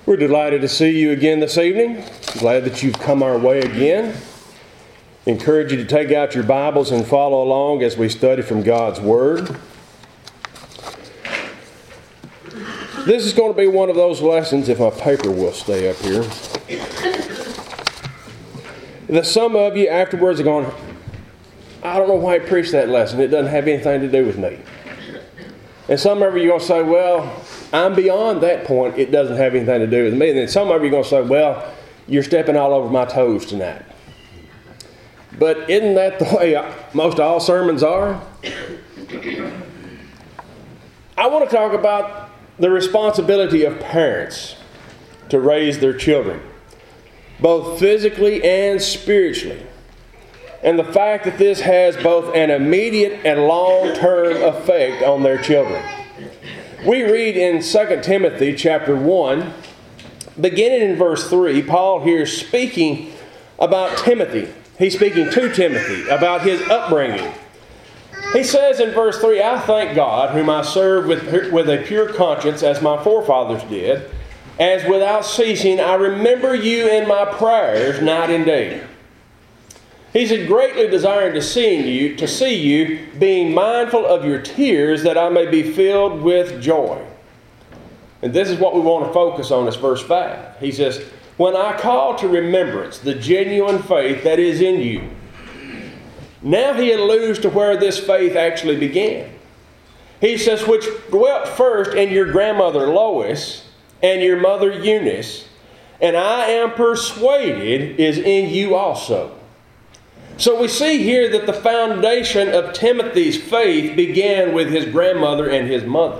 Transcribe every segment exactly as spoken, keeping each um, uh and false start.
We're delighted to see you again this evening. Glad that you've come our way again. Encourage you to take out your Bibles and follow along as we study from God's Word. This is going to be one of those lessons, if my paper will stay up here, that some of you afterwards are going, I don't know why he preached that lesson. It doesn't have anything to do with me. And some of you are going to say, well, I'm beyond that point. It doesn't have anything to do with me. And then some of you are going to say, well, you're stepping all over my toes tonight. But isn't that the way most all sermons are? I want to talk about the responsibility of parents to raise their children, both physically and spiritually. And the fact that this has both an immediate and long-term effect on their children. We read in Second Timothy chapter one, beginning in verse three, Paul here is speaking about Timothy. He's speaking to Timothy about his upbringing. He says in verse three, I thank God, whom I serve with, with a pure conscience, as my forefathers did, as without ceasing I remember you in my prayers night and day. He said, greatly desiring to see you, to see you, being mindful of your tears, that I may be filled with joy. And this is what we want to focus on, is verse five. He says, when I call to remembrance the genuine faith that is in you. Now he alludes to where this faith actually began. He says, which dwelt first in your grandmother Lois and your mother Eunice, and I am persuaded is in you also. So we see here that the foundation of Timothy's faith began with his grandmother and his mother.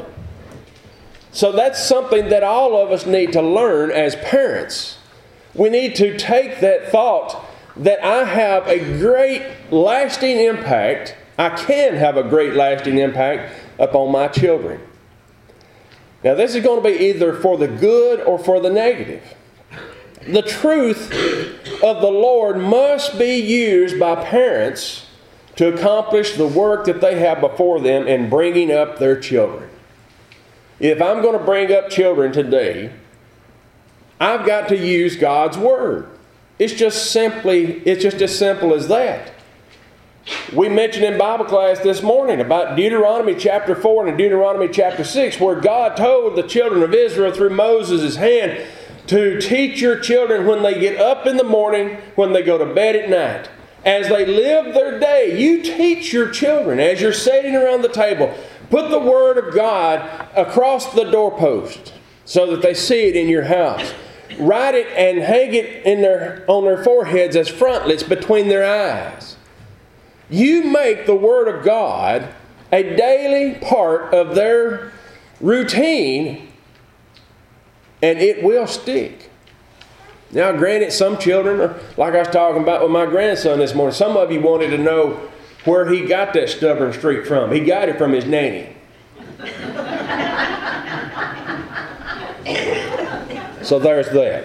So that's something that all of us need to learn as parents. We need to take that thought that I have a great lasting impact, I can have a great lasting impact upon my children. Now this is going to be either for the good or for the negative. The truth of the Lord must be used by parents to accomplish the work that they have before them in bringing up their children. If I'm going to bring up children today, I've got to use God's Word. It's just simply, it's just as simple as that. We mentioned in Bible class this morning about Deuteronomy chapter four and Deuteronomy chapter six, where God told the children of Israel through Moses' hand to teach your children when they get up in the morning, when they go to bed at night. As they live their day, you teach your children as you're sitting around the table. Put the Word of God across the doorpost so that they see it in your house. Write it and hang it in their, on their foreheads as frontlets between their eyes. You make the Word of God a daily part of their routine, and it will stick. Now, granted, some children, are, like I was talking about with my grandson this morning, some of you wanted to know where he got that stubborn streak from. He got it from his nanny. So there's that.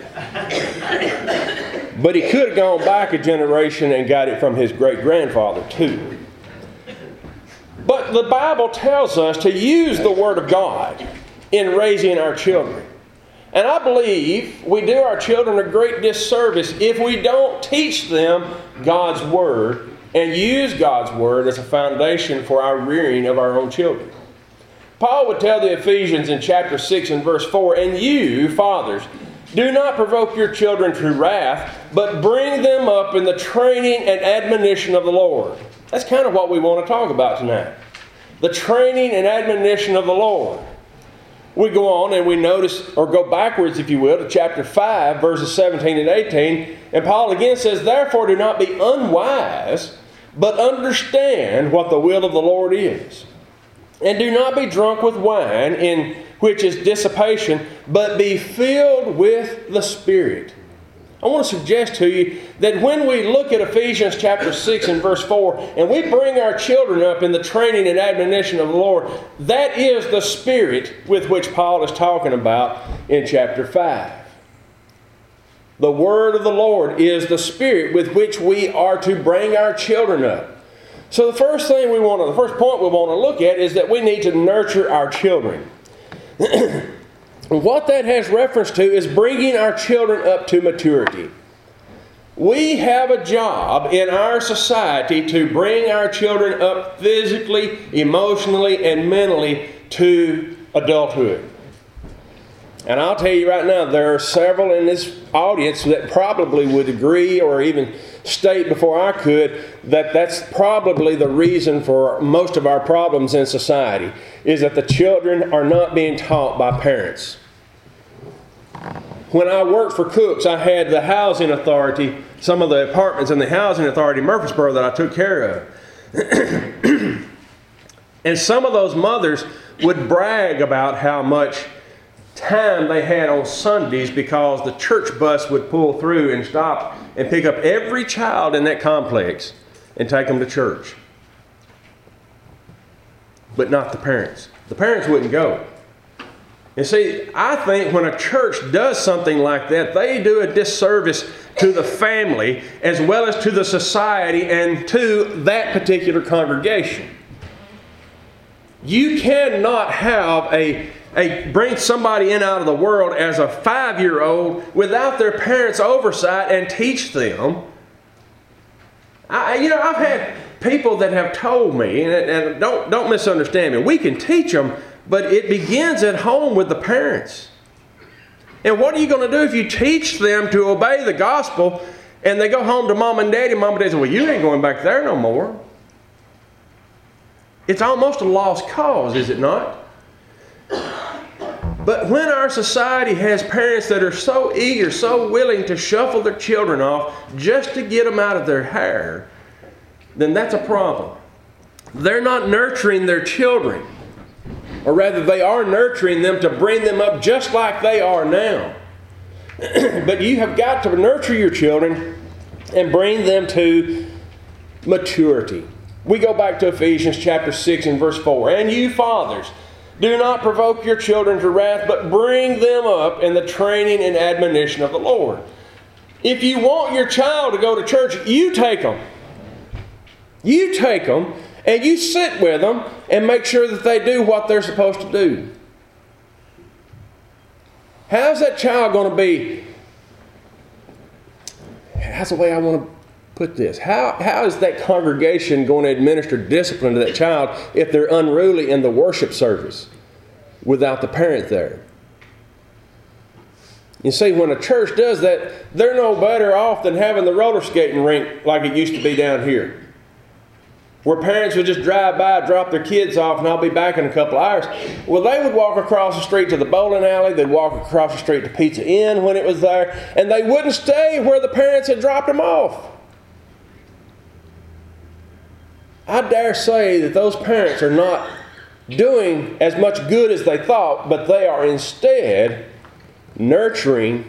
But he could have gone back a generation and got it from his great-grandfather too. But the Bible tells us to use the Word of God in raising our children. And I believe we do our children a great disservice if we don't teach them God's Word and use God's Word as a foundation for our rearing of our own children. Paul would tell the Ephesians in chapter six and verse four, and you, fathers, do not provoke your children to wrath, but bring them up in the training and admonition of the Lord. That's kind of what we want to talk about tonight. The training and admonition of the Lord. We go on and we notice, or go backwards if you will, to chapter five, verses seventeen and eighteen. And Paul again says, therefore do not be unwise, but understand what the will of the Lord is. And do not be drunk with wine, in which is dissipation, but be filled with the Spirit. I want to suggest to you that when we look at Ephesians chapter six and verse four, and we bring our children up in the training and admonition of the Lord, that is the Spirit with which Paul is talking about in chapter five. The Word of the Lord is the Spirit with which we are to bring our children up. So the first thing we want to, the first point we want to look at is that we need to nurture our children. And what that has reference to is bringing our children up to maturity. We have a job in our society to bring our children up physically, emotionally, and mentally to adulthood. And I'll tell you right now, there are several in this audience that probably would agree or even state before I could that that's probably the reason for most of our problems in society, is that the children are not being taught by parents. When I worked for Cooks, I had the housing authority, some of the apartments in the housing authority in Murfreesboro that I took care of. And some of those mothers would brag about how much time they had on Sundays because the church bus would pull through and stop and pick up every child in that complex and take them to church. But not the parents. The parents wouldn't go. And see, I think when a church does something like that, they do a disservice to the family as well as to the society and to that particular congregation. You cannot have a, a bring somebody in out of the world as a five-year-old without their parents' oversight and teach them. I, you know, I've had people that have told me, and, and don't, don't misunderstand me, we can teach them, but it begins at home with the parents. And what are you going to do if you teach them to obey the gospel and they go home to mom and daddy and mom and daddy say, well, you ain't going back there no more? It's almost a lost cause, is it not? But when our society has parents that are so eager, so willing to shuffle their children off just to get them out of their hair, then that's a problem. They're not nurturing their children. Or rather, they are nurturing them to bring them up just like they are now. But you have got to nurture your children and bring them to maturity. We go back to Ephesians chapter six and verse four. And you fathers, do not provoke your children to wrath, but bring them up in the training and admonition of the Lord. If you want your child to go to church, you take them. You take them and you sit with them and make sure that they do what they're supposed to do. How's that child going to be? How's the way I want to put this? How, how is that congregation going to administer discipline to that child if they're unruly in the worship service without the parent there? You see, when a church does that, they're no better off than having the roller skating rink like it used to be down here, where parents would just drive by, drop their kids off, and I'll be back in a couple of hours. Well, they would walk across the street to the bowling alley. They'd walk across the street to Pizza Inn when it was there, and they wouldn't stay where the parents had dropped them off. I dare say that those parents are not doing as much good as they thought, but they are instead nurturing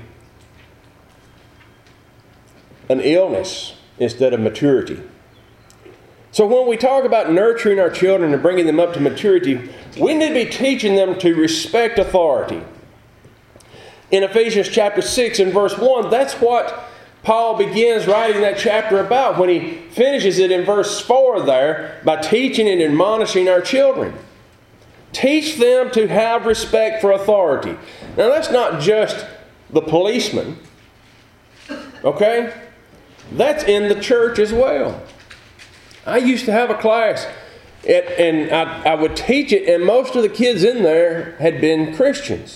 an illness instead of maturity. So when we talk about nurturing our children and bringing them up to maturity, we need to be teaching them to respect authority. In Ephesians chapter six and verse one, that's what Paul begins writing that chapter about when he finishes it in verse four there by teaching and admonishing our children. Teach them to have respect for authority. Now that's not just the policeman, okay? That's in the church as well. I used to have a class, at, and I, I would teach it, and most of the kids in there had been Christians.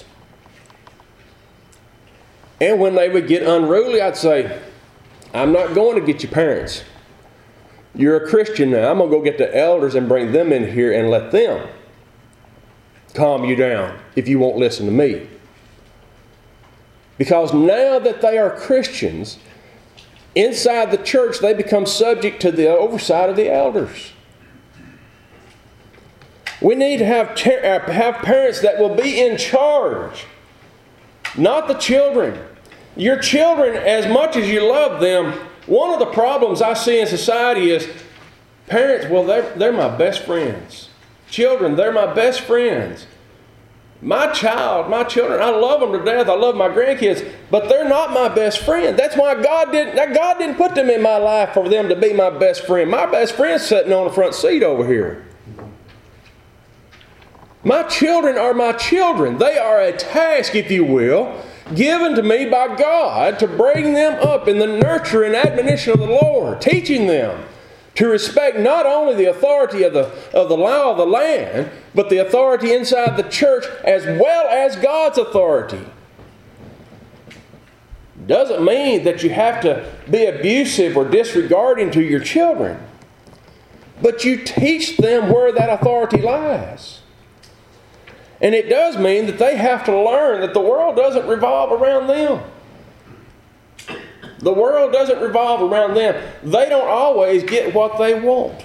And when they would get unruly, I'd say, I'm not going to get your parents. You're a Christian now. I'm going to go get the elders and bring them in here and let them calm you down if you won't listen to me. Because now that they are Christians, inside the church, they become subject to the oversight of the elders. We need to have, ter- have parents that will be in charge, not the children. Your children, as much as you love them, one of the problems I see in society is parents, well, they're, they're my best friends. Children, they're my best friends. My child, my children, I love them to death. I love my grandkids, but they're not my best friend. That's why God didn't, God didn't put them in my life for them to be my best friend. My best friend's sitting on the front seat over here. My children are my children. They are a task, if you will, given to me by God to bring them up in the nurture and admonition of the Lord, teaching them to respect not only the authority of the, of the law of the land, but the authority inside the church as well as God's authority. Doesn't mean that you have to be abusive or disregarding to your children, but you teach them where that authority lies. And it does mean that they have to learn that the world doesn't revolve around them. The world doesn't revolve around them. They don't always get what they want.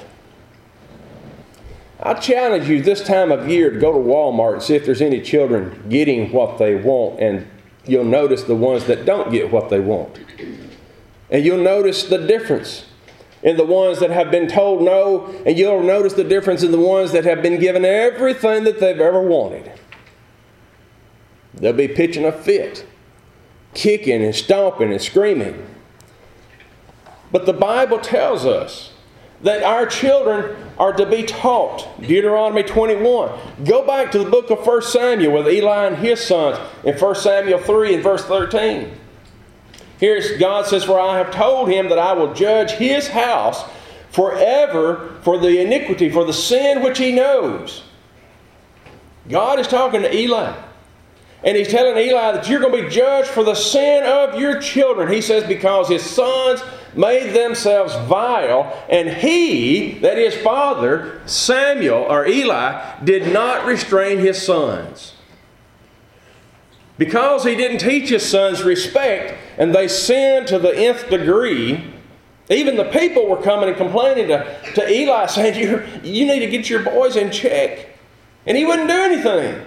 I challenge you this time of year to go to Walmart and see if there's any children getting what they want, and you'll notice the ones that don't get what they want. And you'll notice the difference in the ones that have been told no, and you'll notice the difference in the ones that have been given everything that they've ever wanted. They'll be pitching a fit, kicking and stomping and screaming. But the Bible tells us that our children are to be taught. Deuteronomy twenty-one. Go back to the book of First Samuel with Eli and his sons in First Samuel three and verse thirteen. Here's God says, "For I have told him that I will judge his house forever for the iniquity, for the sin which he knows." God is talking to Eli. And he's telling Eli that you're going to be judged for the sin of your children. He says because his sons made themselves vile, and he, that is father, Samuel or Eli, did not restrain his sons. Because he didn't teach his sons respect, and they sinned to the nth degree, even the people were coming and complaining to, to Eli, saying, you you need to get your boys in check. And he wouldn't do anything.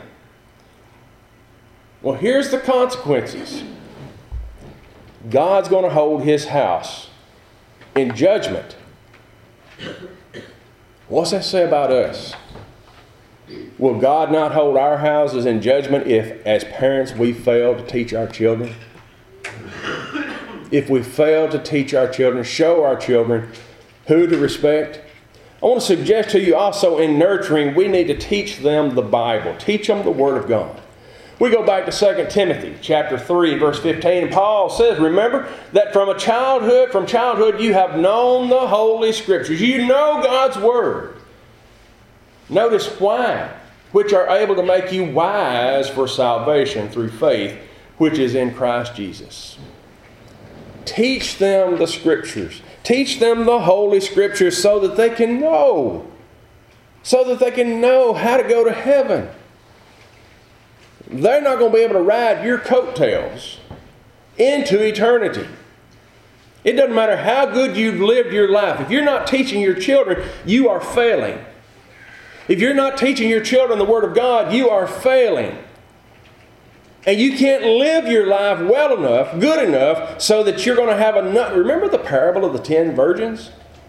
Well, here's the consequences. God's going to hold his house in judgment. What's that say about us? Will God not hold our houses in judgment if, as parents, we fail to teach our children? If we fail to teach our children, show our children who to respect? I want to suggest to you also in nurturing, we need to teach them the Bible. Teach them the Word of God. We go back to Second Timothy chapter three, verse fifteen, and Paul says, remember that from a childhood, from childhood you have known the Holy Scriptures. You know God's Word. Notice why, which are able to make you wise for salvation through faith, which is in Christ Jesus. Teach them the Scriptures. Teach them the Holy Scriptures so that they can know. So that they can know how to go to heaven. They're not going to be able to ride your coattails into eternity. It doesn't matter how good you've lived your life. If you're not teaching your children, you are failing. If you're not teaching your children the Word of God, you are failing. And you can't live your life well enough, good enough, so that you're going to have enough. Remember the parable of the ten virgins?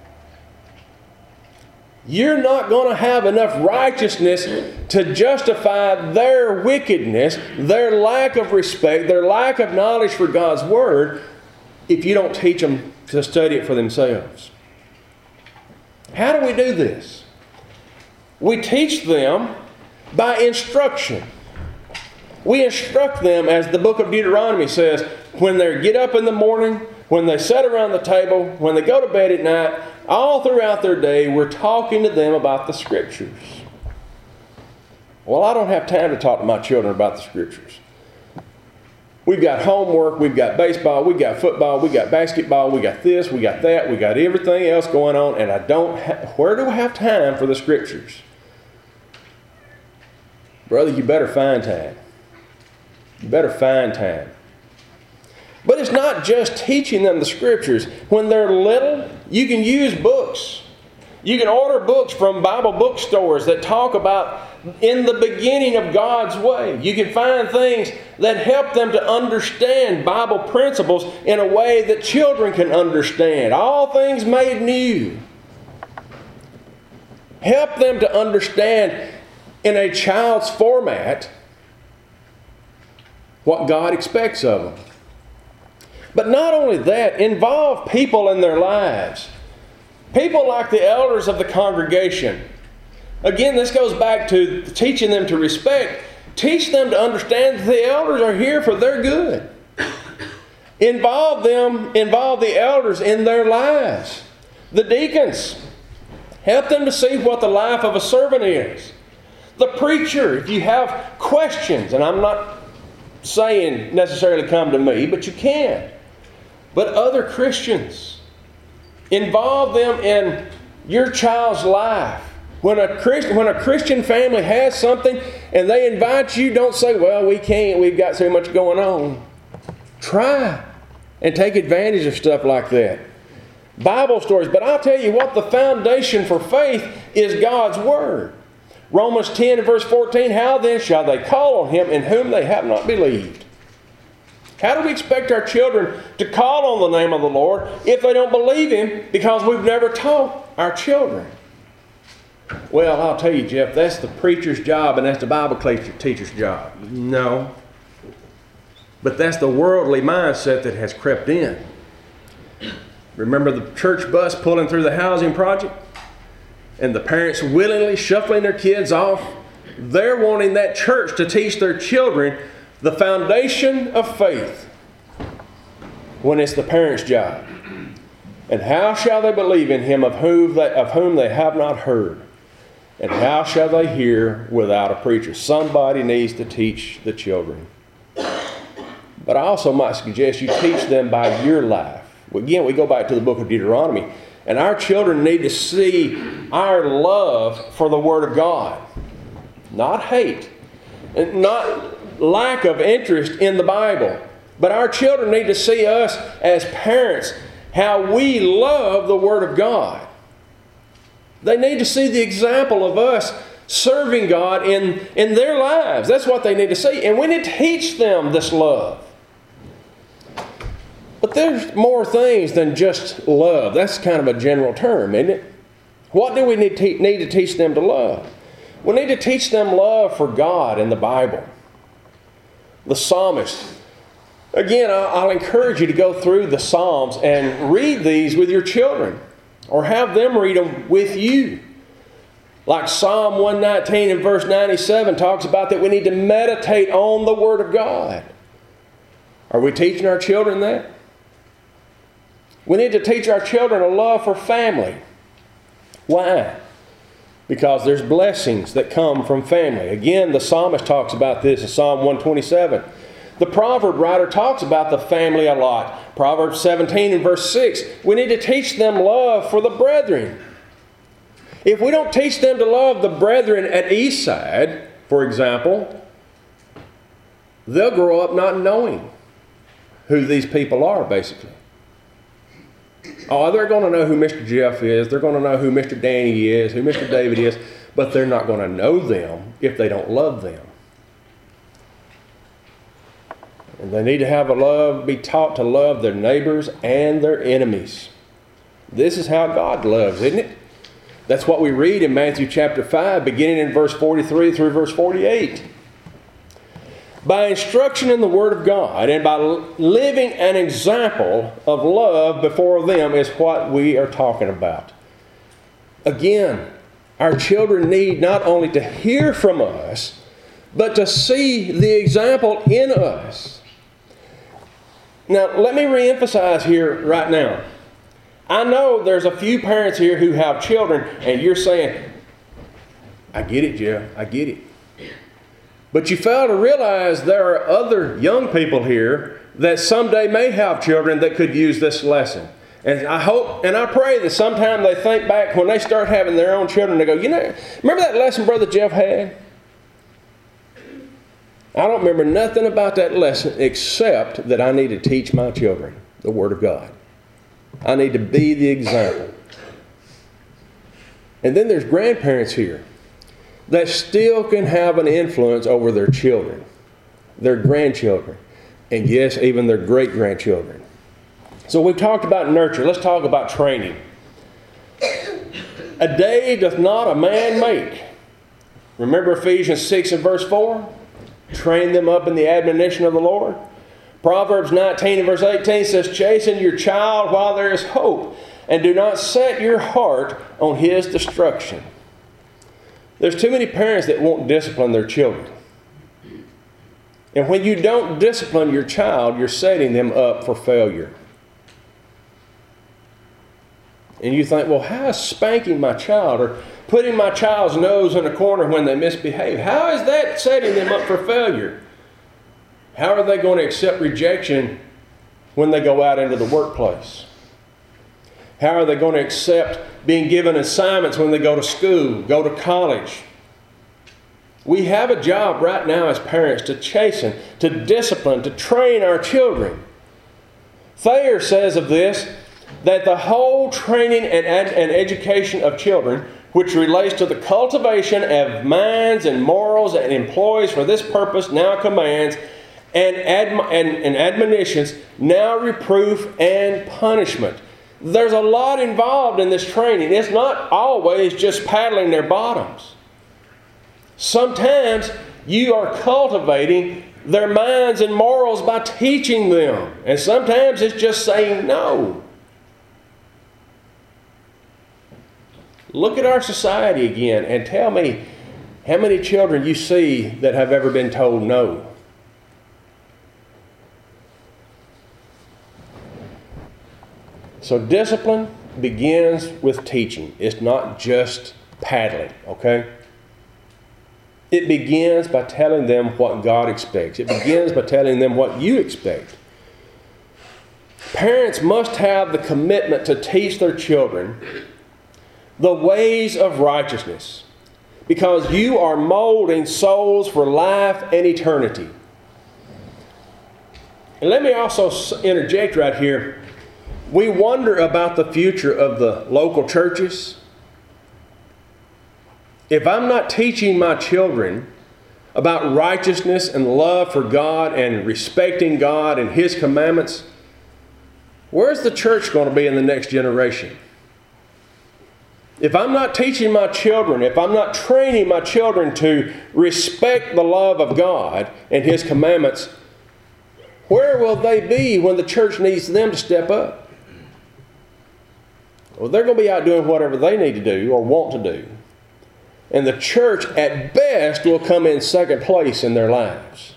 You're not going to have enough righteousness to justify their wickedness, their lack of respect, their lack of knowledge for God's Word, if you don't teach them to study it for themselves. How do we do this? We teach them by instruction. We instruct them, as the book of Deuteronomy says, when they get up in the morning, when they sit around the table, when they go to bed at night, all throughout their day, we're talking to them about the Scriptures. Well, I don't have time to talk to my children about the Scriptures. We've got homework, we've got baseball, we've got football, we've got basketball, we got this, we got that, we got everything else going on, and I don't ha- where do I have time for the Scriptures? Brother, you better find time. You better find time. But it's not just teaching them the Scriptures. When they're little, you can use books. You can order books from Bible bookstores that talk about in the beginning of God's way. You can find things that help them to understand Bible principles in a way that children can understand. All things made new. Help them to understand in a child's format what God expects of them. But not only that, involve people in their lives. People like the elders of the congregation. Again, this goes back to teaching them to respect. Teach them to understand that the elders are here for their good. Involve them, involve the elders in their lives. The deacons, help them to see what the life of a servant is. The preacher, if you have questions, and I'm not saying necessarily come to me, but you can. But other Christians, involve them in your child's life. When a Christian, when a Christian family has something and they invite you, don't say, well, we can't, we've got so much going on. Try and take advantage of stuff like that. Bible stories. But I'll tell you what, the foundation for faith is God's Word. Romans ten and verse fourteen, how then shall they call on Him in whom they have not believed? How do we expect our children to call on the name of the Lord if they don't believe Him because we've never taught our children? Well, I'll tell you, Jeff, that's the preacher's job and that's the Bible teacher's job. No. But that's the worldly mindset that has crept in. Remember the church bus pulling through the housing project? And the parents willingly shuffling their kids off? They're wanting that church to teach their children the foundation of faith when it's the parents' job. And how shall they believe in Him of whom they, of whom they have not heard? And how shall they hear without a preacher? Somebody needs to teach the children. But I also might suggest you teach them by your life. Again, we go back to the book of Deuteronomy. And our children need to see our love for the Word of God. Not hate. And not lack of interest in the Bible. But our children need to see us as parents, how we love the Word of God. They need to see the example of us serving God in, in their lives. That's what they need to see. And we need to teach them this love. But there's more things than just love. That's kind of a general term, isn't it? What do we need to, need to teach them to love? We need to teach them love for God in the Bible. The psalmist. Again, I'll encourage you to go through the Psalms and read these with your children. Or have them read them with you. Like Psalm one nineteen and verse ninety-seven talks about that we need to meditate on the Word of God. Are we teaching our children that? We need to teach our children a love for family. Why? Because there's blessings that come from family. Again, the psalmist talks about this in Psalm one twenty-seven. The proverb writer talks about the family a lot. Proverbs seventeen and verse six. We need to teach them love for the brethren. If we don't teach them to love the brethren at Eastside, for example, they'll grow up not knowing who these people are, basically. Oh, they're going to know who Mister Jeff is. They're going to know who Mister Danny is, who Mister David is. But they're not going to know them if they don't love them. And they need to have a love, be taught to love their neighbors and their enemies. This is how God loves, isn't it? That's what we read in Matthew chapter five, beginning in verse forty-three through verse forty-eight. By instruction in the Word of God and by living an example of love before them is what we are talking about. Again, our children need not only to hear from us, but to see the example in us. Now, let me reemphasize here right now. I know there's a few parents here who have children, and you're saying, I get it, Jeff, I get it. But you fail to realize there are other young people here that someday may have children that could use this lesson. And I hope and I pray that sometime they think back when they start having their own children, they go, you know, remember that lesson Brother Jeff had? I don't remember nothing about that lesson except that I need to teach my children the Word of God. I need to be the example. And then there's grandparents here that still can have an influence over their children, their grandchildren, and yes, even their great-grandchildren. So we've talked about nurture. Let's talk about training. A day doth not a man make. Remember Ephesians six and verse four? Train them up in the admonition of the Lord. Proverbs nineteen and verse eighteen says, chasten your child while there is hope, and do not set your heart on his destruction. There's too many parents that won't discipline their children. And when you don't discipline your child, you're setting them up for failure. And you think, well, how is spanking my child or putting my child's nose in a corner when they misbehave, how is that setting them up for failure? How are they going to accept rejection when they go out into the workplace? How are they going to accept being given assignments when they go to school, go to college? We have a job right now as parents to chasten, to discipline, to train our children. Thayer says of this that the whole training and, ed- and education of children, which relates to the cultivation of minds and morals and employs for this purpose now commands and, adm- and, and admonitions, now reproof and punishment. There's a lot involved in this training. It's not always just paddling their bottoms. Sometimes you are cultivating their minds and morals by teaching them. And sometimes it's just saying no. Look at our society again and tell me how many children you see that have ever been told no. So discipline begins with teaching. It's not just paddling, okay? It begins by telling them what God expects. It begins by telling them what you expect. Parents must have the commitment to teach their children the ways of righteousness, because you are molding souls for life and eternity. And let me also interject right here. We wonder about the future of the local churches. If I'm not teaching my children about righteousness and love for God and respecting God and His commandments, where's the church going to be in the next generation? If I'm not teaching my children, if I'm not training my children to respect the love of God and His commandments, where will they be when the church needs them to step up? Well, they're going to be out doing whatever they need to do or want to do. And the church, at best, will come in second place in their lives.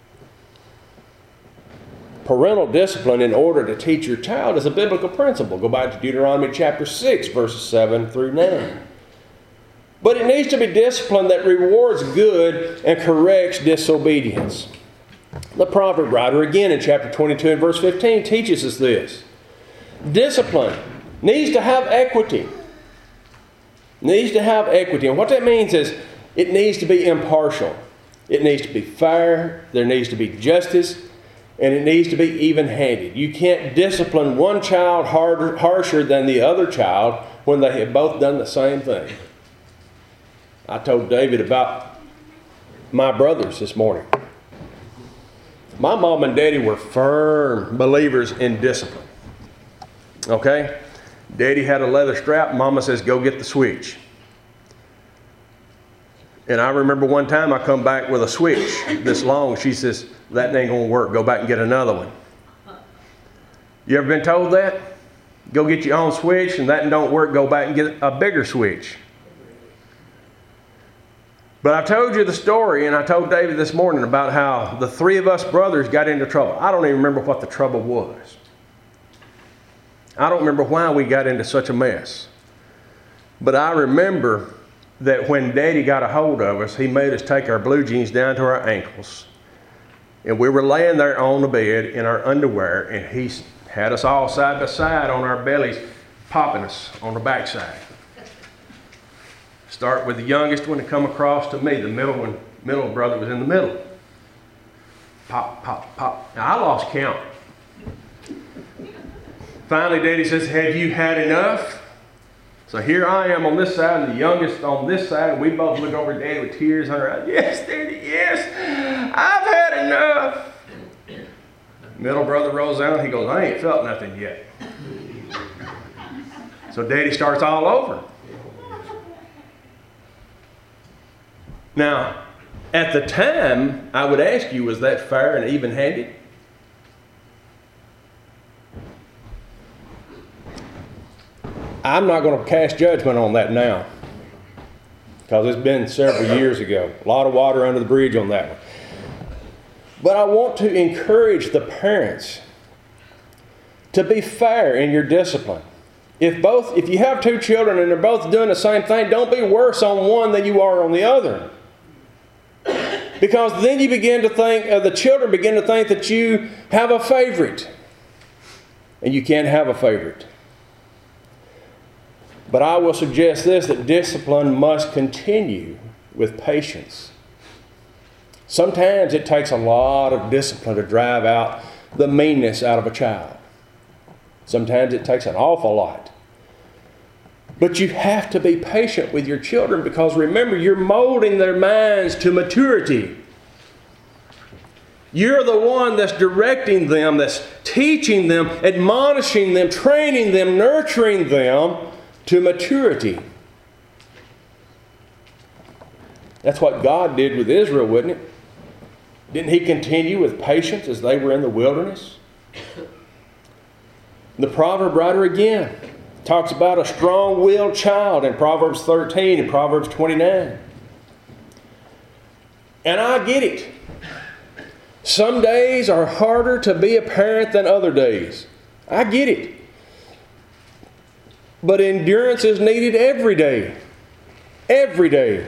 Parental discipline in order to teach your child is a biblical principle. Go back to Deuteronomy chapter six, verses seven through nine. But it needs to be discipline that rewards good and corrects disobedience. The proverb writer, again in chapter twenty-two and verse fifteen, teaches us this. Discipline needs to have equity. Needs to have equity. And what that means is it needs to be impartial. It needs to be fair. There needs to be justice. And it needs to be even-handed. You can't discipline one child harder, harsher than the other child when they have both done the same thing. I told David about my brothers this morning. My mom and daddy were firm believers in discipline. Okay? Daddy had a leather strap. Mama says, go get the switch. And I remember one time I come back with a switch this long. She says, that ain't going to work. Go back and get another one. You ever been told that? Go get your own switch, and that don't work. Go back and get a bigger switch. But I told you the story, and I told David this morning about how the three of us brothers got into trouble. I don't even remember what the trouble was. I don't remember why we got into such a mess. But I remember that when Daddy got a hold of us, he made us take our blue jeans down to our ankles. And we were laying there on the bed in our underwear, and he had us all side by side on our bellies, popping us on the backside. Start with the youngest one to come across to me. The middle one, middle brother was in the middle. Pop, pop, pop. Now I lost count. Finally, Daddy says, have you had enough? So here I am on this side and the youngest on this side, and we both look over at Daddy with tears in our eyes. Yes, Daddy, yes, I've had enough. Middle brother rolls out, he goes, I ain't felt nothing yet. So Daddy starts all over. Now, at the time, I would ask you, was that fair and even-handed? I'm not going to cast judgment on that now. because it's been several years ago. A lot of water under the bridge on that one. But I want to encourage the parents to be fair in your discipline. If both, if you have two children and they're both doing the same thing, don't be worse on one than you are on the other. Because then you begin to think, uh, the children begin to think that you have a favorite. And you can't have a favorite. But I will suggest this, that discipline must continue with patience. Sometimes it takes a lot of discipline to drive out the meanness out of a child. Sometimes it takes an awful lot. But you have to be patient with your children, because remember, you're molding their minds to maturity. You're the one that's directing them, that's teaching them, admonishing them, training them, nurturing them to maturity. That's what God did with Israel, wouldn't it? Didn't He continue with patience as they were in the wilderness? The proverb writer again talks about a strong-willed child in Proverbs thirteen and Proverbs twenty-nine. And I get it. Some days are harder to be a parent than other days. I get it. But endurance is needed every day. Every day.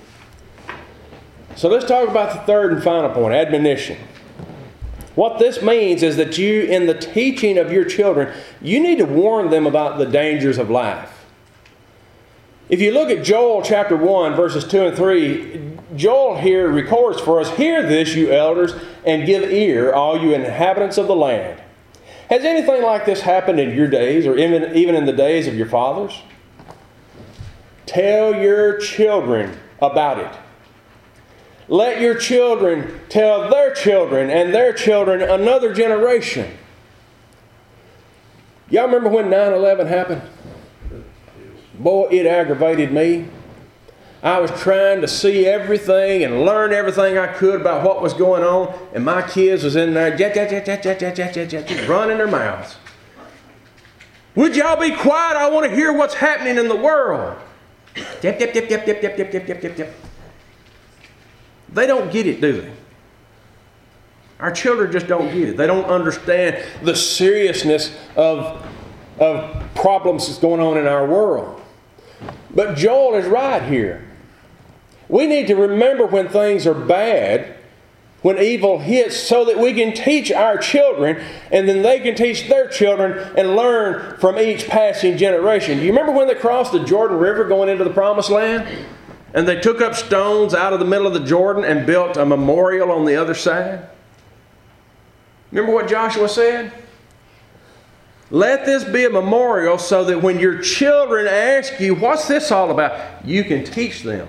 So let's talk about the third and final point, admonition. What this means is that you, in the teaching of your children, you need to warn them about the dangers of life. If you look at Joel chapter one, verses two and three, Joel here records for us, "Hear this, you elders, and give ear, all you inhabitants of the land." Has anything like this happened in your days, or even, even in the days of your fathers? Tell your children about it. Let your children tell their children and their children another generation. Y'all remember when nine eleven happened? Boy, it aggravated me. I was trying to see everything and learn everything I could about what was going on, and my kids was in there jet, jet, jet, jet, jet, jet, jet, jet, jet, just running their mouths. Would y'all be quiet? I want to hear what's happening in the world. Yep, yep, yep, yep, yep, yep, yep, yep, yep, yep, yep. They don't get it, do they? Our children just don't get it. They don't understand the seriousness of, of problems that's going on in our world. But Joel is right here. We need to remember when things are bad, when evil hits, so that we can teach our children, and then they can teach their children and learn from each passing generation. Do you remember when they crossed the Jordan River going into the Promised Land? And they took up stones out of the middle of the Jordan and built a memorial on the other side? Remember what Joshua said? Let this be a memorial so that when your children ask you, what's this all about? You can teach them.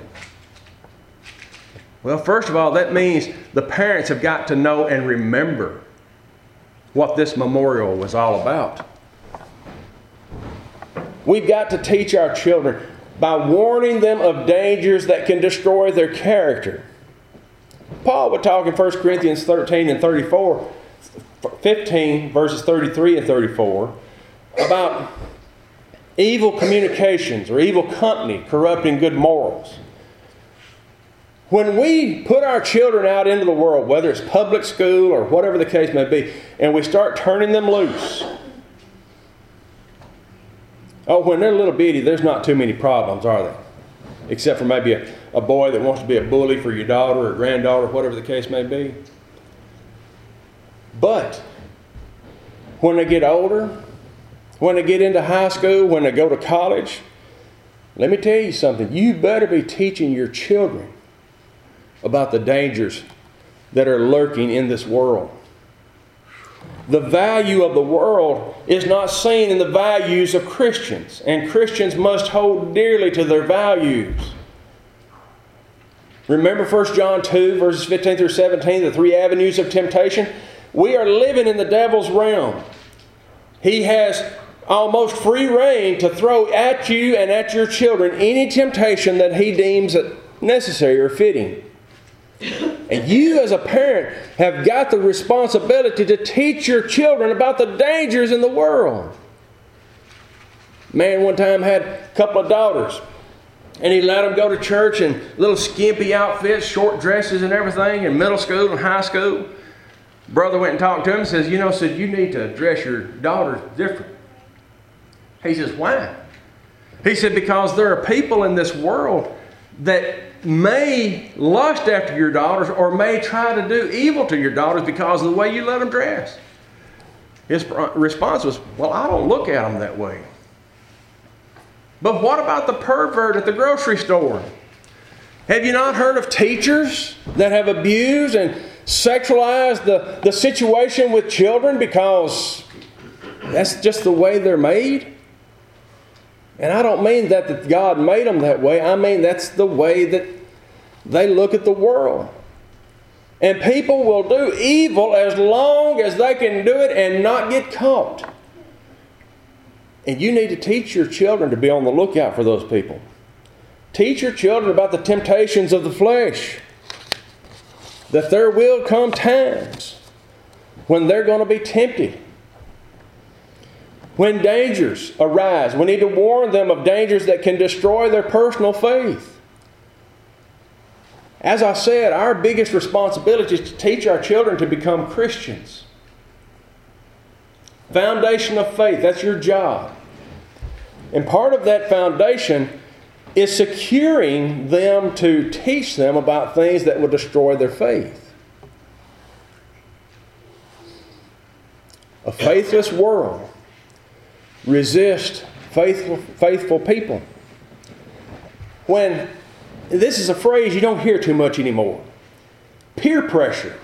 Well, first of all, that means the parents have got to know and remember what this memorial was all about. We've got to teach our children by warning them of dangers that can destroy their character. Paul would talk in First Corinthians thirteen and thirty-four, fifteen, verses thirty-three and thirty-four, about evil communications or evil company corrupting good morals. When we put our children out into the world, whether it's public school or whatever the case may be, and we start turning them loose, oh, when they're little bitty, there's not too many problems, are there? Except for maybe a, a boy that wants to be a bully for your daughter or granddaughter, whatever the case may be. But when they get older, when they get into high school, when they go to college, let me tell you something. You better be teaching your children about the dangers that are lurking in this world. The value of the world is not seen in the values of Christians, and Christians must hold dearly to their values. Remember First John two, verses fifteen through seventeen, the three avenues of temptation? We are living in the devil's realm. He has almost free reign to throw at you and at your children any temptation that he deems necessary or fitting. And you as a parent have got the responsibility to teach your children about the dangers in the world. Man one time had a couple of daughters. And he let them go to church in little skimpy outfits, short dresses and everything in middle school and high school. Brother went and talked to him and says, you know, said, you need to dress your daughters different. He says, why? He said, because there are people in this world that may lust after your daughters or may try to do evil to your daughters because of the way you let them dress. His response was, well, I don't look at them that way. But what about the pervert at the grocery store? Have you not heard of teachers that have abused and sexualized the, the situation with children because that's just the way they're made? And I don't mean that, that God made them that way. I mean that's the way that they look at the world. And people will do evil as long as they can do it and not get caught. And you need to teach your children to be on the lookout for those people. Teach your children about the temptations of the flesh. That there will come times when they're going to be tempted. When dangers arise, we need to warn them of dangers that can destroy their personal faith. As I said, our biggest responsibility is to teach our children to become Christians. Foundation of faith, that's your job. And part of that foundation is securing them to teach them about things that will destroy their faith. A faithless world resists faithful, faithful people. When, this is a phrase you don't hear too much anymore, peer pressure.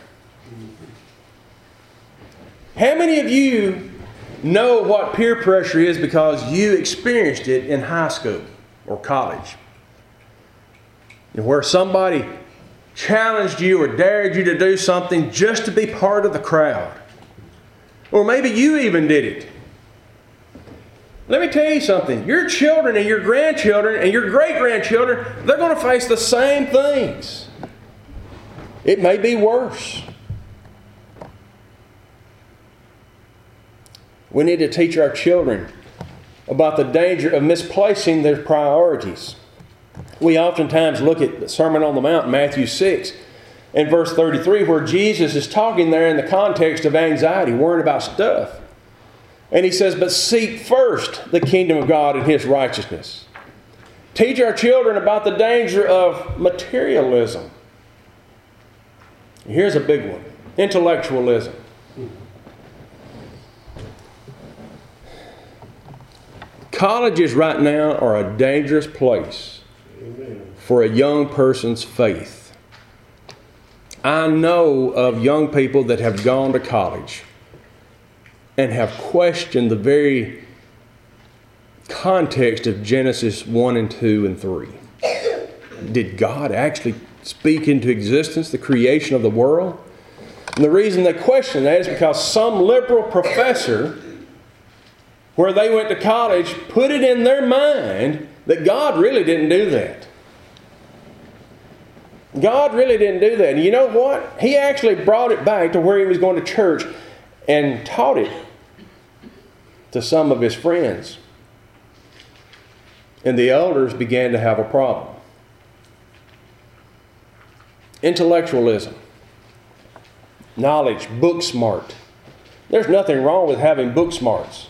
How many of you know what peer pressure is because you experienced it in high school or college? And where somebody challenged you or dared you to do something just to be part of the crowd. Or maybe you even did it. Let me tell you something. Your children and your grandchildren and your great-grandchildren, they're going to face the same things. It may be worse. We need to teach our children about the danger of misplacing their priorities. We oftentimes look at the Sermon on the Mount, Matthew six, and verse thirty-three, where Jesus is talking there in the context of anxiety, worrying about stuff. And he says, but seek first the kingdom of God and His righteousness. Teach our children about the danger of materialism. Here's a big one. Intellectualism. Colleges right now are a dangerous place for a young person's faith. I know of young people that have gone to college and have questioned the very context of Genesis one and two and three. Did God actually speak into existence the creation of the world? And the reason they question that is because some liberal professor where they went to college put it in their mind that God really didn't do that. God really didn't do that. And you know what? He actually brought it back to where he was going to church and taught it to some of his friends. And the elders began to have a problem. Intellectualism. Knowledge. Book smart. There's nothing wrong with having book smarts,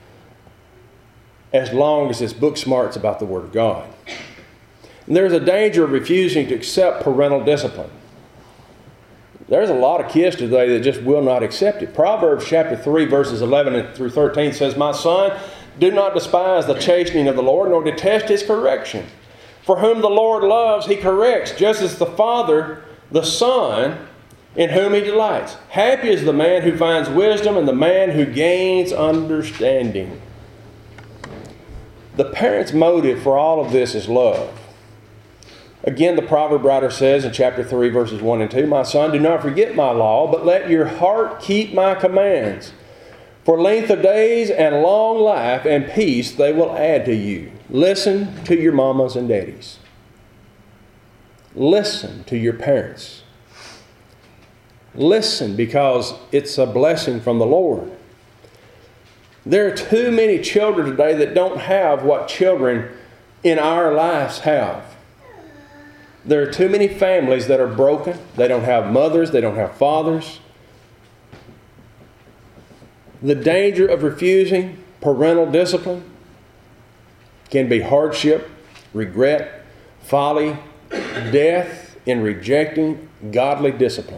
as long as it's book smarts about the Word of God. And there's a danger of refusing to accept parental discipline. There's a lot of kids today that just will not accept it. Proverbs chapter three, verses eleven through thirteen says, my son, do not despise the chastening of the Lord, nor detest His correction. For whom the Lord loves, He corrects, just as the Father, the Son, in whom He delights. Happy is the man who finds wisdom and the man who gains understanding. The parent's motive for all of this is love. Again, the proverb writer says in chapter three, verses one and two, my son, do not forget my law, but let your heart keep my commands. For length of days and long life and peace they will add to you. Listen to your mamas and daddies. Listen to your parents. Listen, because it's a blessing from the Lord. There are too many children today that don't have what children in our lives have. There are too many families that are broken. They don't have mothers. They don't have fathers. The danger of refusing parental discipline can be hardship, regret, folly, death in rejecting godly discipline.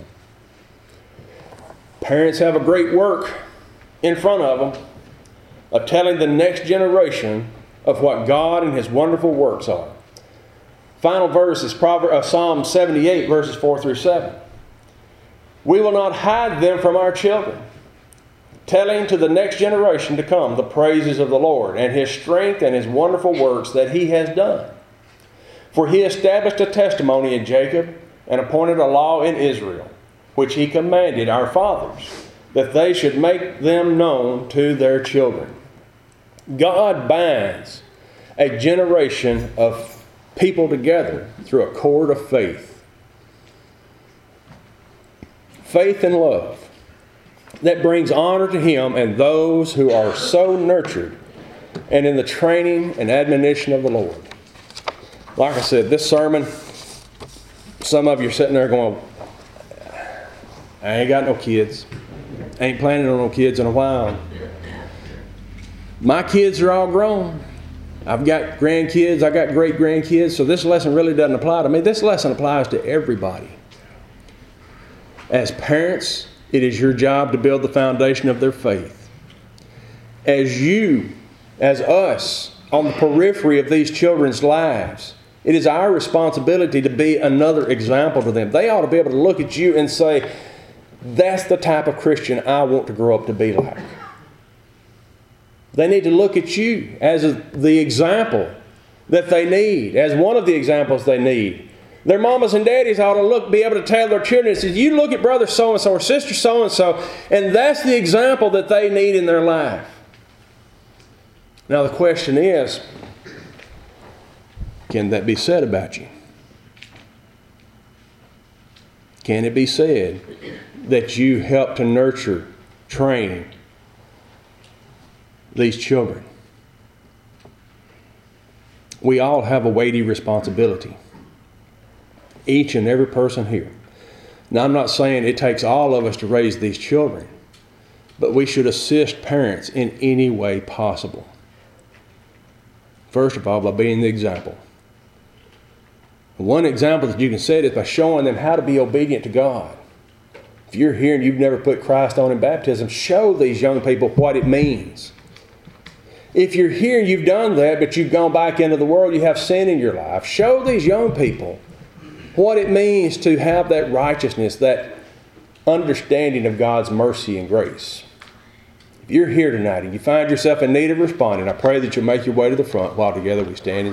Parents have a great work in front of them of telling the next generation of what God and His wonderful works are. Final verse is Proverbs, uh, Psalm seventy-eight, verses four through seven. We will not hide them from our children, telling to the next generation to come the praises of the Lord and His strength and His wonderful works that He has done. For He established a testimony in Jacob and appointed a law in Israel, which He commanded our fathers, that they should make them known to their children. God binds a generation of people together through a cord of faith. Faith and love that brings honor to Him and those who are so nurtured and in the training and admonition of the Lord. Like I said, this sermon, some of you are sitting there going, I ain't got no kids. I ain't planning on no kids in a while. My kids are all grown. I've got grandkids. I got great grandkids. So this lesson really doesn't apply to me. This lesson applies to everybody. As parents, it is your job to build the foundation of their faith. As you, as us, on the periphery of these children's lives, it is our responsibility to be another example to them. They ought to be able to look at you and say, that's the type of Christian I want to grow up to be like. They need to look at you as the example that they need, as one of the examples they need. Their mamas and daddies ought to look, be able to tell their children, and say, you look at brother so-and-so or sister so-and-so, and that's the example that they need in their life. Now the question is, can that be said about you? Can it be said that you help to nurture, train these children? We all have a weighty responsibility. Each and every person here. Now, I'm not saying it takes all of us to raise these children, but we should assist parents in any way possible. First of all, by being the example. One example that you can set is by showing them how to be obedient to God. If you're here and you've never put Christ on in baptism, show these young people what it means. If you're here and you've done that, but you've gone back into the world, you have sin in your life, show these young people what it means to have that righteousness, that understanding of God's mercy and grace. If you're here tonight and you find yourself in need of responding, I pray that you'll make your way to the front while together we stand and